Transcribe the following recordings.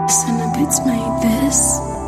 Celebrates made this.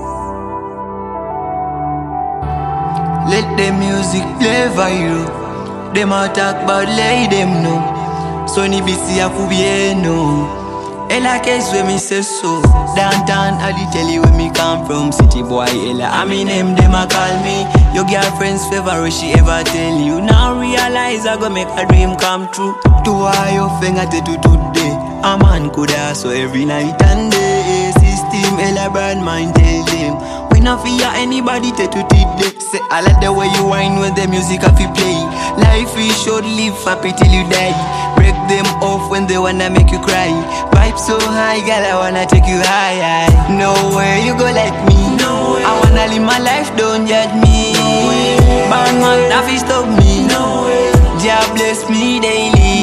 Let the music play viral. Them a talk about lay them know. Sonny BC a bien no. Ella case when me say so. Downtown I tell you where me come from. City boy Ella I mean them a call me. Your girlfriend's favorite she ever tell you. Now realize I go make a dream come true. To why your finger to today. A man could ask so every night and day. System Ella brand mind tell him. We not fear anybody to today. Say I like the way you whine when the music have you play. Life is short, live happy till you die. Break them off when they wanna make you cry. Vibe so high, girl, I wanna take you high. Nowhere you go like me. Nowhere. I wanna live my life, don't judge me. Bad man, nothing stop me. Jah bless me daily.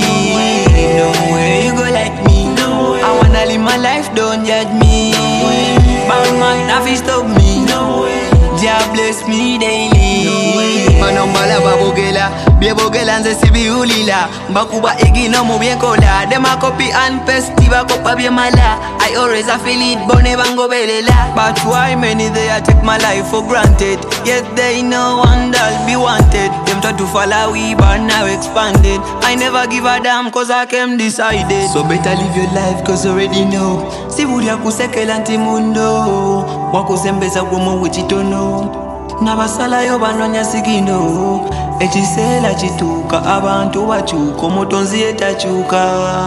Nowhere you go like me. I wanna live my life, don't judge me. Bad man, nothing stop me. Jah bless me daily. Manombala babogela, biebogela nze sibi ulila. Bakuba igi no mu bien kola. Dem a copy and paste, tiba kopa bien mala. I always a feel it, bone bango belela. But why many they a take my life for granted? Yet they know one that'll be wanted. Them try to follow we but now expanded. I never give a damn cause I came decided. So better live your life cause you already know. Siburia kusekela ntimundo. Wakusembeza kumo wichitono. Nabasala yo banonya sigino. Echisela chituka abantu bachuka omutonzi etachuka.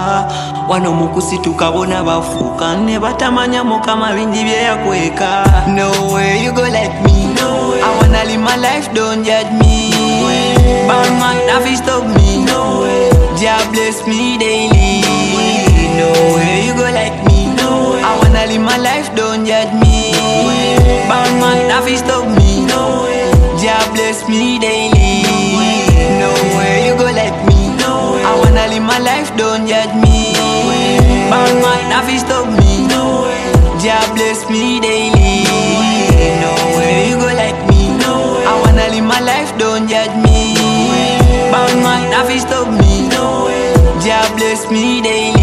Wano mukusituka bona bafuka ne batamanya mukama bingi bye yakweka. Nowhere you go like me. I wanna live my life, don't judge me. Bad man, nothing stop me. Jah bless me daily. Nowhere you go like me. I wanna live my life, don't judge me. Bad man, nothing stop me. Jah bless me daily. Nowhere you go like me. I wanna live my life, don't judge me. Bad man, nothing stop me. Jah bless me daily. Nowhere you go like me. I wanna live my life, don't judge me. Bad man, nothing stop me. Jah bless me daily.